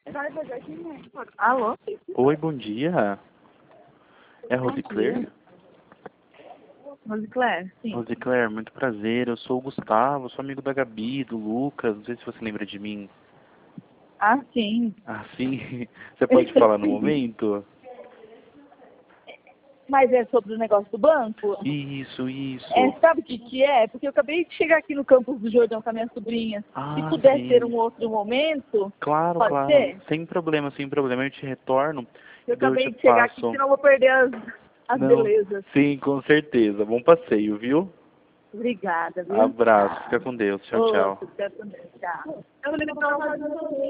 Alô? Oi, bom dia. É Rosicler? Rosicler, sim. Rosicler, muito prazer. Eu sou o Gustavo, sou amigo da Gabi, do Lucas. Não sei se você lembra de mim. Ah, sim. Ah, sim? Você pode falar no momento? Mas é sobre o negócio do banco? Isso, isso. Sabe o que é? Porque eu acabei de chegar aqui no campus do Jordão com a minha sobrinha. Se Ah, puder ter um sim. outro momento, Claro, pode claro. ser? Sem problema, sem problema. Eu te retorno Eu e daí eu te acabei de chegar aqui, passo. senão eu vou perder as Não, belezas. sim, com certeza. Bom passeio, viu? Obrigada, viu? Abraço. Fica Tchau. com Deus. Tchau, Outro, tchau. fica com Deus. Tchau.